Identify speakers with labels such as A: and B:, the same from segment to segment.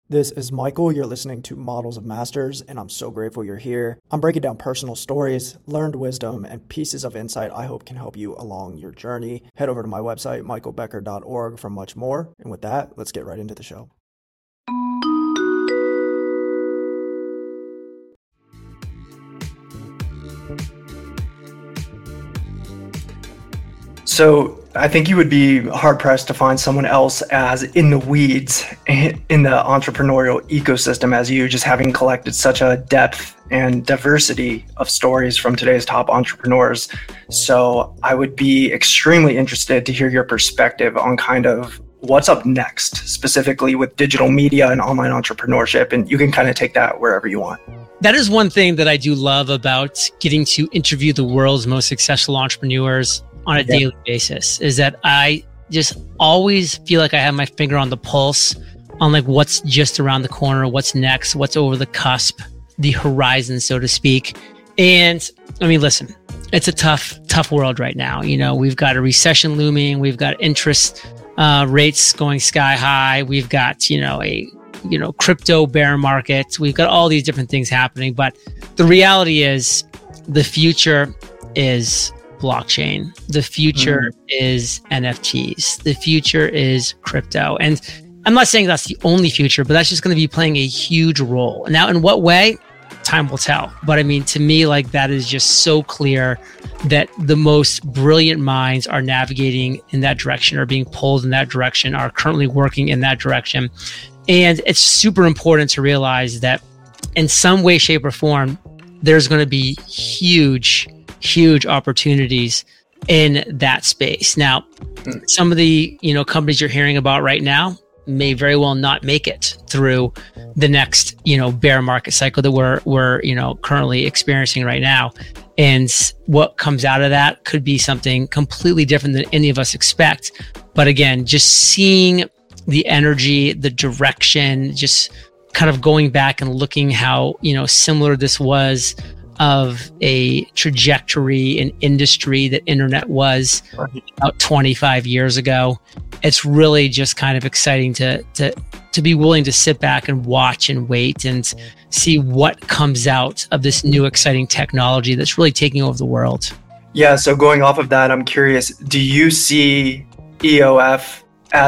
A: This is Michael. You're listening to Models of Masters, and I'm so grateful you're here. I'm breaking down personal stories, learned wisdom, and pieces of insight I hope can help you along your journey. Head over to my website, michaelbecker.org, for much more. And with that, let's get right into the show. So I think you would be hard-pressed to find someone else as in the weeds in the entrepreneurial ecosystem as you, just having collected such a depth and diversity of stories from today's top entrepreneurs. So I would be extremely interested to hear your perspective on kind of what's up next, specifically with digital media and online entrepreneurship. And you can kind of take that wherever you want.
B: That is one thing that I do love about getting to interview the world's most successful entrepreneurs on a daily basis, is that I just always feel like I have my finger on the pulse on like what's just around the corner, what's next, what's over the cusp, the horizon, so to speak. And I mean, listen, it's a tough world right now. You know, we've got a recession looming. We've got interest rates going sky high. We've got, a crypto bear market. We've got all these different things happening. But the reality is the future is blockchain. The future is NFTs. The future is crypto. And I'm not saying that's the only future, but that's just going to be playing a huge role. Now, in what way? Time will tell. But I mean, to me, like that is just so clear that the most brilliant minds are navigating in that direction, are being pulled in that direction, are currently working in that direction. And it's super important to realize that in some way, shape, or form, there's going to be huge opportunities in that space. Now, some of the, companies you're hearing about right now may very well not make it through the next, bear market cycle that we're currently experiencing right now. And what comes out of that could be something completely different than any of us expect. But again, just seeing the energy, the direction, just kind of going back and looking how, similar this was of a trajectory and industry that internet was about 25 years ago. It's really just kind of exciting to be willing to sit back and watch and wait and see what comes out of this new exciting technology that's really taking over the world.
A: Yeah, so going off of that, I'm curious, do you see EOF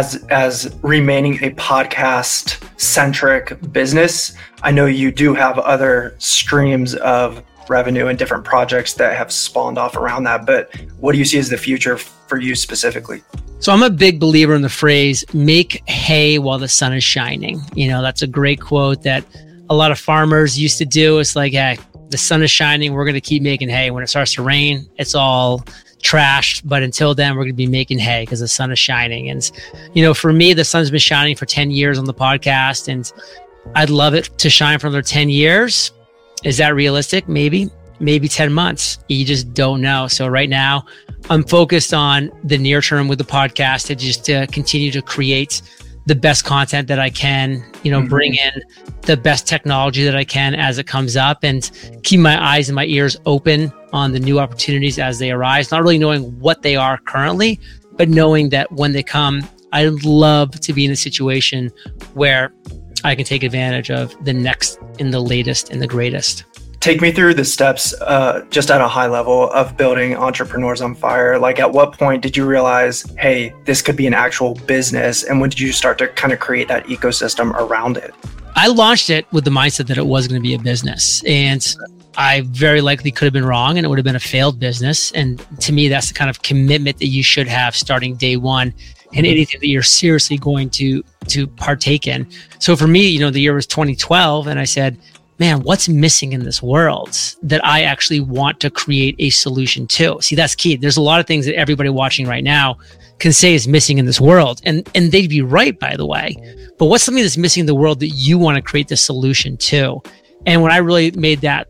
A: as remaining a podcast centric business? I know you do have other streams of revenue and different projects that have spawned off around that, but what do you see as the future for you specifically?
B: So I'm a big believer in the phrase, make hay while the sun is shining. That's a great quote that a lot of farmers used to do. It's like, hey, the sun is shining, we're going to keep making hay. When it starts to rain, it's all trashed. But until then, we're going to be making hay because the sun is shining. And, for me, the sun's been shining for 10 years on the podcast, and I'd love it to shine for another 10 years. Is that realistic? Maybe 10 months. You just don't know. So right now I'm focused on the near term with the podcast to just continue to create the best content that I can, bring in the best technology that I can as it comes up, and keep my eyes and my ears open on the new opportunities as they arise, not really knowing what they are currently, but knowing that when they come, I'd love to be in a situation where I can take advantage of the next and the latest and the greatest.
A: Take me through the steps, just at a high level, of building Entrepreneurs on Fire. Like, at what point did you realize, hey, this could be an actual business? And when did you start to kind of create that ecosystem around it?
B: I launched it with the mindset that it was going to be a business. And I very likely could have been wrong, and it would have been a failed business. And to me, that's the kind of commitment that you should have starting day one in anything that you're seriously going to partake in. So for me, the year was 2012, and I said, man, what's missing in this world that I actually want to create a solution to? See, that's key. There's a lot of things that everybody watching right now can say is missing in this world. And they'd be right, by the way. But what's something that's missing in the world that you want to create the solution to? And when I really made that,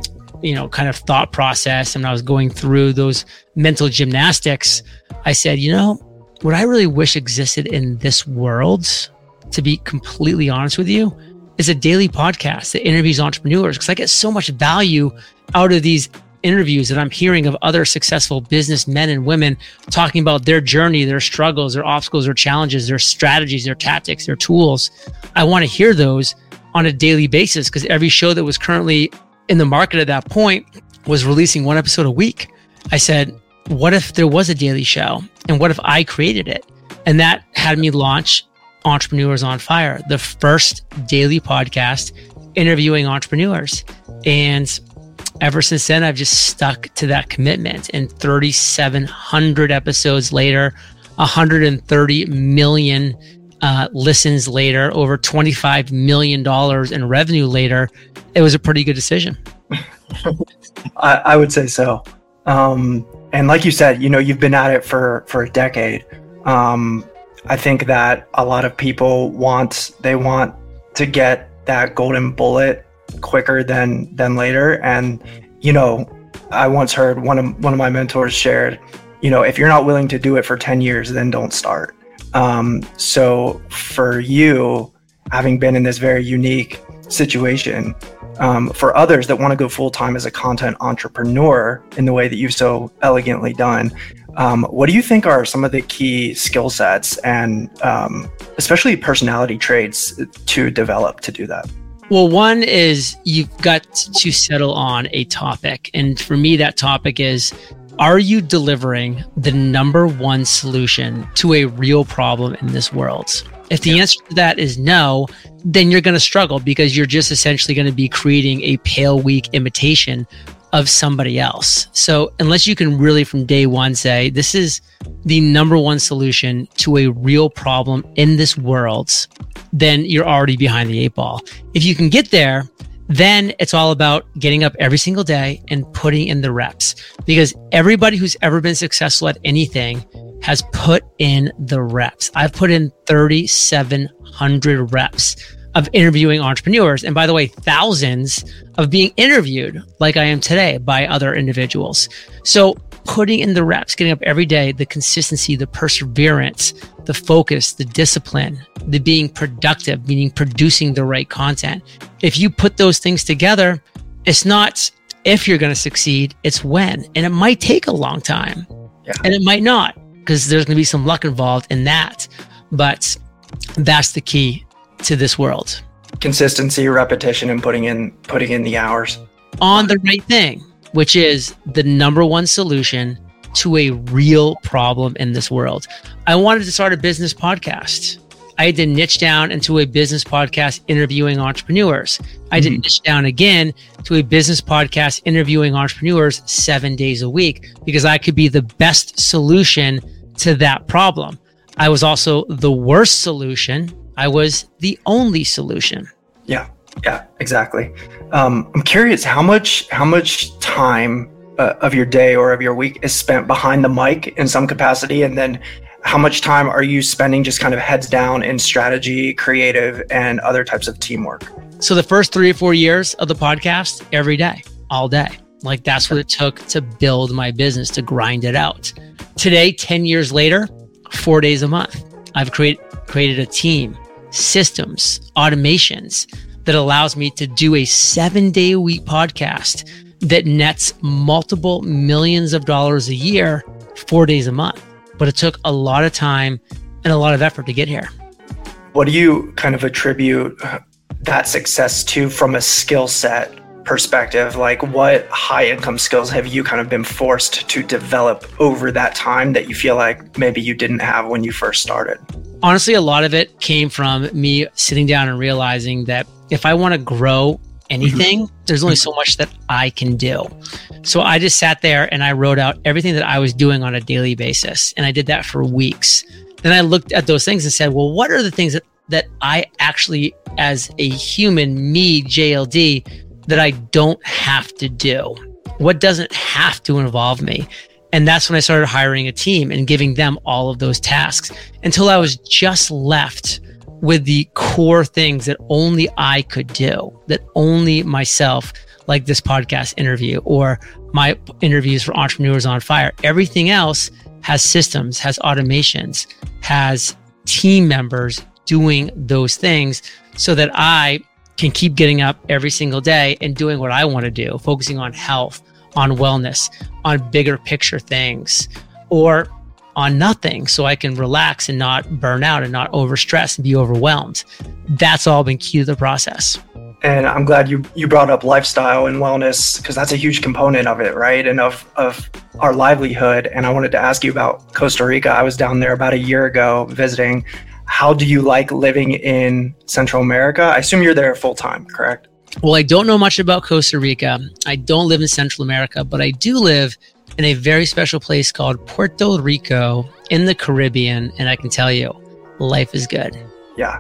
B: kind of thought process, and I was going through those mental gymnastics, I said, what I really wish existed in this world, to be completely honest with you, is a daily podcast that interviews entrepreneurs, because I get so much value out of these interviews that I'm hearing of other successful businessmen and women talking about their journey, their struggles, their obstacles, their challenges, their strategies, their tactics, their tools. I want to hear those on a daily basis, because every show that was currently in the market at that point was releasing one episode a week. I said, what if there was a daily show? And what if I created it? And that had me launch Entrepreneurs on Fire, the first daily podcast interviewing entrepreneurs. And ever since then, I've just stuck to that commitment. And 3,700 episodes later, 130 million listens later, over $25 million in revenue later, it was a pretty good decision.
A: I would say so. And like you said, you've been at it for a decade. I think that a lot of people want to get that golden bullet quicker than later. And, I once heard one of my mentors shared, if you're not willing to do it for 10 years, then don't start. So for you, having been in this very unique situation, for others that want to go full-time as a content entrepreneur in the way that you've so elegantly done, what do you think are some of the key skill sets and especially personality traits to develop to do that?
B: Well, one is you've got to settle on a topic. And for me, that topic is, are you delivering the number one solution to a real problem in this world? If the answer to that is no, then you're going to struggle, because you're just essentially going to be creating a pale, weak imitation of somebody else. So unless you can really from day one say, this is the number one solution to a real problem in this world, then you're already behind the eight ball. If you can get there, then it's all about getting up every single day and putting in the reps, because everybody who's ever been successful at anything has put in the reps. I've put in 3,700 reps of interviewing entrepreneurs. And by the way, thousands of being interviewed like I am today by other individuals. So putting in the reps, getting up every day, the consistency, the perseverance, the focus, the discipline, the being productive, meaning producing the right content. If you put those things together, it's not if you're going to succeed, it's when. And it might take a long time. And it might not, because there's going to be some luck involved in that. But that's the key to this world.
A: Consistency, repetition, and putting in the hours
B: on the right thing, which is the number one solution to a real problem in this world. I wanted to start a business podcast. I had to niche down into a business podcast interviewing entrepreneurs. I had to niche down again to a business podcast interviewing entrepreneurs 7 days a week, because I could be the best solution to that problem. I was also the worst solution. I was the only solution.
A: Yeah, exactly. I'm curious how much time of your day or of your week is spent behind the mic in some capacity, and then how much time are you spending just kind of heads down in strategy, creative, and other types of teamwork?
B: So the first 3 or 4 years of the podcast, every day, all day. Like that's what it took to build my business, to grind it out. Today, 10 years later, 4 days a month, I've created a team, systems, automations that allows me to do a 7-day-a-week podcast that nets multiple millions of dollars a year, 4 days a month. But it took a lot of time and a lot of effort to get here.
A: What do you kind of attribute that success to from a skill set perspective? Like what high income skills have you kind of been forced to develop over that time that you feel like maybe you didn't have when you first started?
B: Honestly, a lot of it came from me sitting down and realizing that if I want to grow anything, there's only so much that I can do. So I just sat there and I wrote out everything that I was doing on a daily basis. And I did that for weeks. Then I looked at those things and said, well, what are the things that I actually, as a human, me, JLD, that I don't have to do? What doesn't have to involve me? And that's when I started hiring a team and giving them all of those tasks until I was just left with the core things that only I could do, that only myself, like this podcast interview or my interviews for Entrepreneurs on Fire. Everything else has systems, has automations, has team members doing those things so that I can keep getting up every single day and doing what I want to do, focusing on health, on wellness, on bigger picture things, or on nothing so I can relax and not burn out and not overstress and be overwhelmed. That's all been key to the process.
A: And I'm glad you brought up lifestyle and wellness, because that's a huge component of it, right? And of our livelihood. And I wanted to ask you about Costa Rica. I was down there about a year ago visiting. How do you like living in Central America? I assume you're there full time, correct?
B: Well, I don't know much about Costa Rica. I don't live in Central America, but I do live in a very special place called Puerto Rico in the Caribbean. And I can tell you, life is good.
A: Yeah.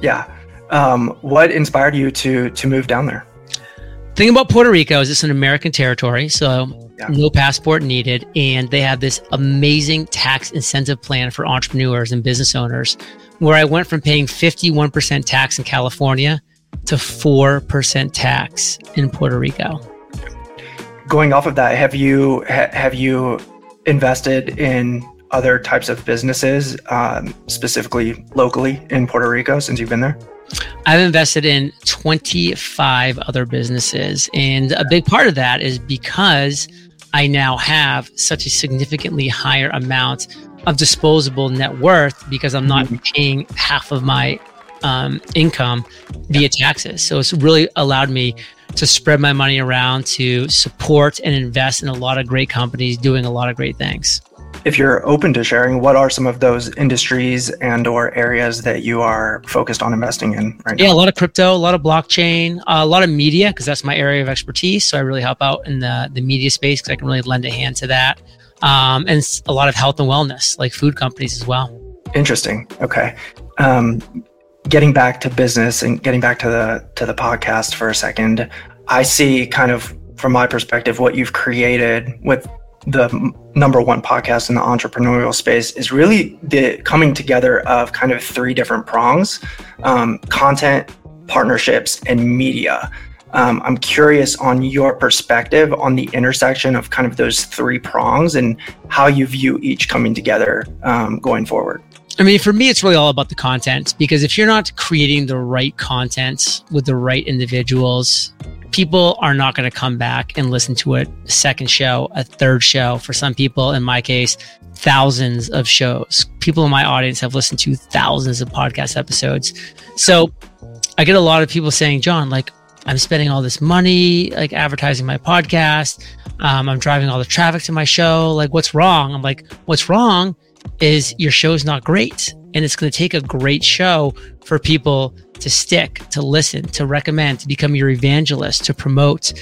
A: What inspired you to move down there?
B: The thing about Puerto Rico is it's an American territory, so no passport needed. And they have this amazing tax incentive plan for entrepreneurs and business owners, where I went from paying 51% tax in California to 4% tax in Puerto Rico.
A: Going off of that, have you invested in other types of businesses, specifically locally in Puerto Rico since you've been there?
B: I've invested in 25 other businesses. And a big part of that is because I now have such a significantly higher amount of disposable net worth, because I'm not paying half of my income via taxes. So it's really allowed me to spread my money around to support and invest in a lot of great companies doing a lot of great things.
A: If you're open to sharing, what are some of those industries and or areas that you are focused on investing in right now?
B: Yeah, a lot of crypto, a lot of blockchain, a lot of media, because that's my area of expertise. So I really help out in the media space because I can really lend a hand to that. And a lot of health and wellness, like food companies as well.
A: Interesting. Okay. Getting back to business and getting back to the podcast for a second, I see kind of from my perspective what you've created with the number one podcast in the entrepreneurial space is really the coming together of kind of three different prongs: content, partnerships, and media. I'm curious on your perspective on the intersection of kind of those three prongs and how you view each coming together going forward.
B: I mean, for me, it's really all about the content, because if you're not creating the right content with the right individuals, people are not going to come back and listen to a second show, a third show. For some people, in my case, thousands of shows. People in my audience have listened to thousands of podcast episodes. So I get a lot of people saying, John, like, I'm spending all this money, like advertising my podcast. I'm driving all the traffic to my show. Like, what's wrong? I'm like, what's wrong is your show's not great. And it's going to take a great show for people to stick, to listen, to recommend, to become your evangelist, to promote,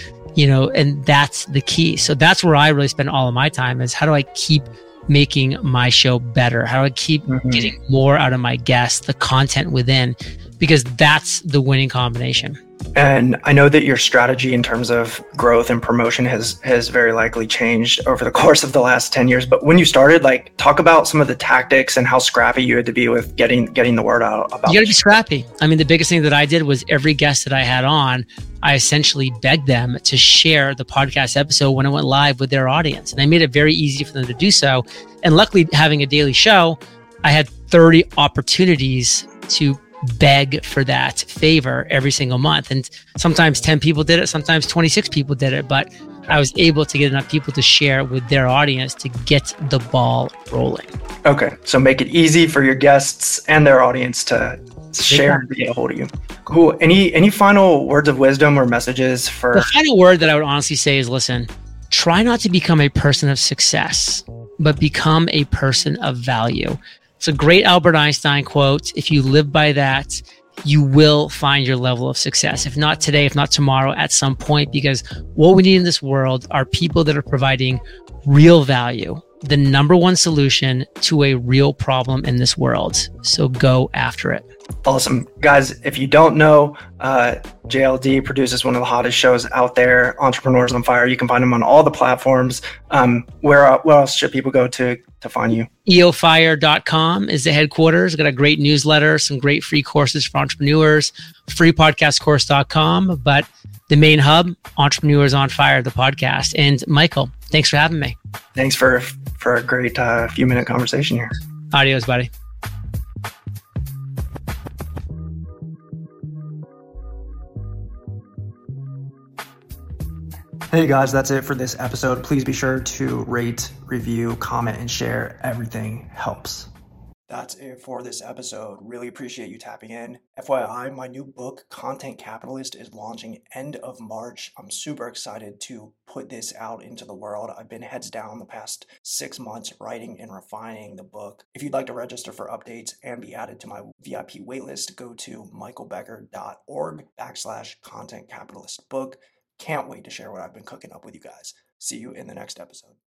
B: and that's the key. So that's where I really spend all of my time, is how do I keep making my show better? How do I keep getting more out of my guests, the content within, because that's the winning combination.
A: And I know that your strategy in terms of growth and promotion has very likely changed over the course of the last 10 years. But when you started, like, talk about some of the tactics and how scrappy you had to be with getting the word out about it.
B: You got to be scrappy. I mean, the biggest thing that I did was every guest that I had on, I essentially begged them to share the podcast episode when it went live with their audience. And I made it very easy for them to do so. And luckily, having a daily show, I had 30 opportunities to beg for that favor every single month. And sometimes 10 people did it, sometimes 26 people did it, but I was able to get enough people to share with their audience to get the ball rolling.
A: Okay. So make it easy for your guests and their audience to share and get a hold of you. Cool. Any final words of wisdom or messages for...
B: The final word that I would honestly say is, listen, try not to become a person of success, but become a person of value. It's a great Albert Einstein quote. If you live by that, you will find your level of success. If not today, if not tomorrow, at some point, because what we need in this world are people that are providing real value, the number one solution to a real problem in this world. So go after it.
A: Awesome. Guys, if you don't know, JLD produces one of the hottest shows out there, Entrepreneurs on Fire. You can find him on all the platforms. Where else should people go to find you? eofire.com is the headquarters. Got a great newsletter, some great free courses for entrepreneurs, freepodcastcourse.com. But the main hub, Entrepreneurs on Fire, the podcast. And Michael, thanks for having me. Thanks for a great few minute conversation here.
B: Adios, buddy.
A: Hey guys, that's it for this episode. Please be sure to rate, review, comment, and share. Everything helps. That's it for this episode. Really appreciate you tapping in. FYI, my new book, Content Capitalist, is launching end of March. I'm super excited to put this out into the world. I've been heads down the past 6 months writing and refining the book. If you'd like to register for updates and be added to my VIP waitlist, go to michaelbecker.org/Content Capitalist book. Can't wait to share what I've been cooking up with you guys. See you in the next episode.